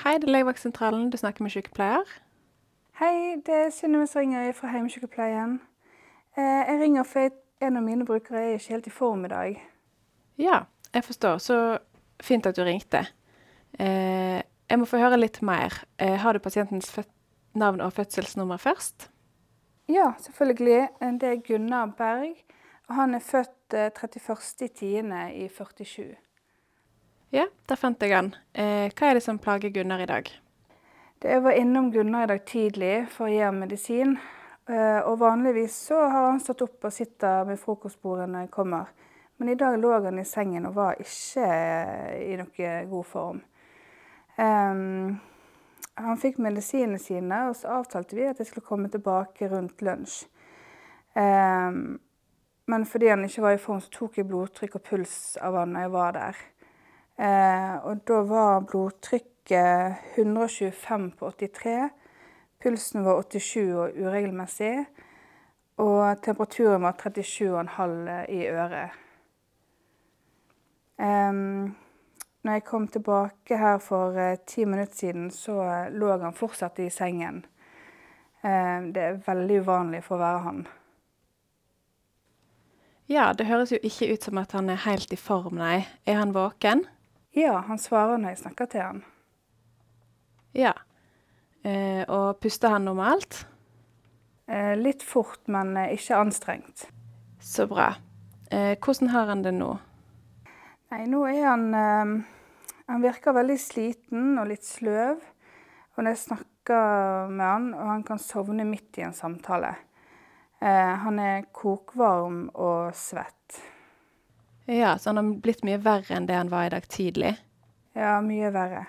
Hei, det er Legevaktssentralen. Du snakker med sykepleier. Hei, det er Synnøve som ringer fra hjemmesykepleien. Jeg ringer for en av mine brukere er ikke helt i form i dag. Ja, jeg forstår. Så fint at du ringte. Jeg må få høre litt mer. Har du pasientens navn og fødselsnummer først? Ja, selvfølgelig. Det er Gunnar Berg, og han er født 31.10. i 47. Ja, der fant jeg han. Hva er det som plager Gunnar i dag? Jeg var innom Gunnar i dag tidlig for å gi ham medisin, og vanligvis så har han stått opp og sitter med frokostbordet når jeg kommer. Men i dag lå han i sengen og var ikke i noe god form. Han fikk medisinene sine, og så avtalte vi at jeg skulle komme tilbake rundt lunsj. Men fordi han ikke var i form, så tok jeg blodtrykk og puls av han når jeg var der. Og da var blodtrykket 125 på 83, pulsen var 87 og uregelmessig, og temperaturen var 37,5 i øret. Når jeg kom tilbake her for 10 minutter siden, så lå han fortsatt i sengen. Det er veldig uvanlig for å være han. Ja, det høres jo ikke ut som at han er helt i form, nei. Er han våken? Ja, han svarer når jeg snakker til han. Ja. Og puster han normalt? Litt fort, men ikke anstrengt. Så bra. Hvordan har han det nå? Nei, nå er han virker veldig sliten og litt sløv. Og når jeg snakker med han, og han kan sovne midt i en samtale. Han er kokvarm og svett. Ja, så han har blitt mye verre enn det han var i dag tidlig. Ja, mye verre.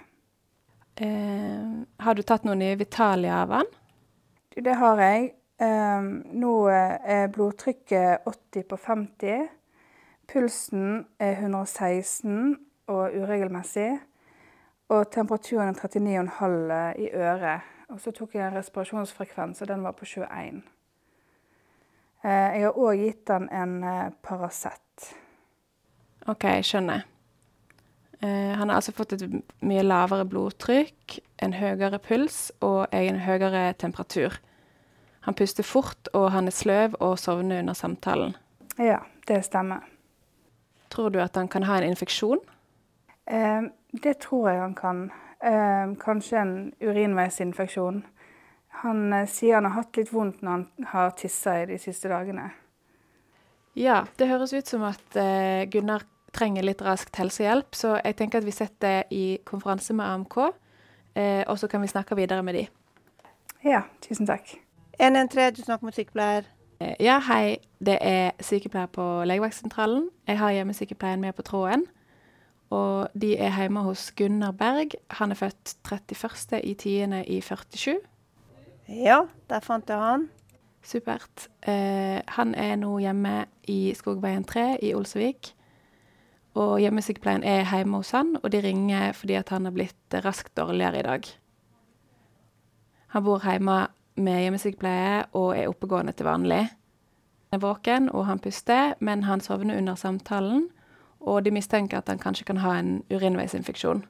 Har du tatt noen nye Vitalia av han? Det har jeg. Nå er blodtrykket 80 på 50. Pulsen er 116 og uregelmessig. Og temperaturen er 39,5 i øret. Og så tok jeg en respirasjonsfrekvens, og den var på 21. Jeg har også gitt han en Paracet. Ok, jeg skjønner. Han har altså fått et mye lavere blodtrykk, en høyere puls og en høyere temperatur. Han puster fort, og han er sløv og sovner under samtalen. Ja, det stemmer. Tror du at han kan ha en infeksjon? Det tror jeg han kan. Kanskje en urinveisinfeksjon. Han sier han har hatt litt vondt når han har tisset i de siste dagene. Ja, det høres ut som at Gunnar trenger litt raskt helsehjelp, så jeg tenker at vi setter i konferanse med AMK, og så kan vi snakke videre med de. Ja, tusen takk. 113, du snakker med sykepleier. Ja, hei. Det er sykepleier på Legevaktssentralen. Jeg har hjemmesykepleien med på tråden, og de er hjemme hos Gunnar Berg. Han er født 31.10. i 47. Ja, der fant jeg han. Supert. Han er nå hjemme i Skogveien 3 i Olsevik. Og hjemmesykepleien er hjemme hos han, og de ringer fordi at han har blitt raskt dårligere i dag. Han bor hjemme med hjemmesykepleie og er oppegående til vanlig. Han er våken og han puster, men han sovner under samtalen, og de mistenker at han kanskje kan ha en urinveisinfeksjon.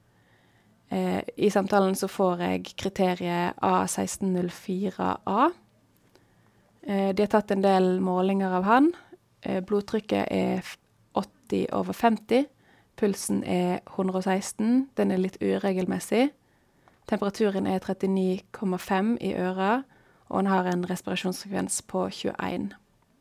I samtalen så får jeg kriteriet A1604A. De har tatt en del målinger av han. Blodtrykket er 80 over 50. Pulsen er 116. Den er litt uregelmessig. Temperaturen er 39,5 i øret, og han har en respirasjonsfrekvens på 21.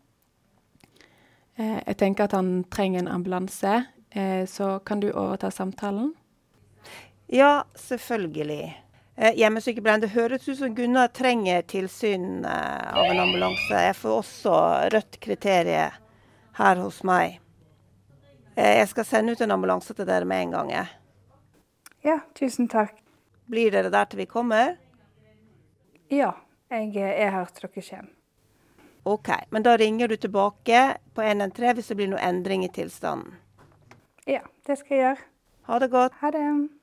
Jeg tenker at han trenger en ambulanse, så kan du overta samtalen? Ja, selvfølgelig. Hjemmesykepleien, det høres ut som Gunnar trenger tilsyn av en ambulanse. Jeg får også rødt kriterie her hos meg. Jeg skal sende ut en ambulanse til dere med en gang. Ja, tusen takk. Blir dere der til vi kommer? Ja, jeg er her til dere kommer. Ok, men da ringer du tilbake på 113 hvis det blir noe endring i tilstanden. Ja, det skal jeg gjøre. Ha det godt. Ha det.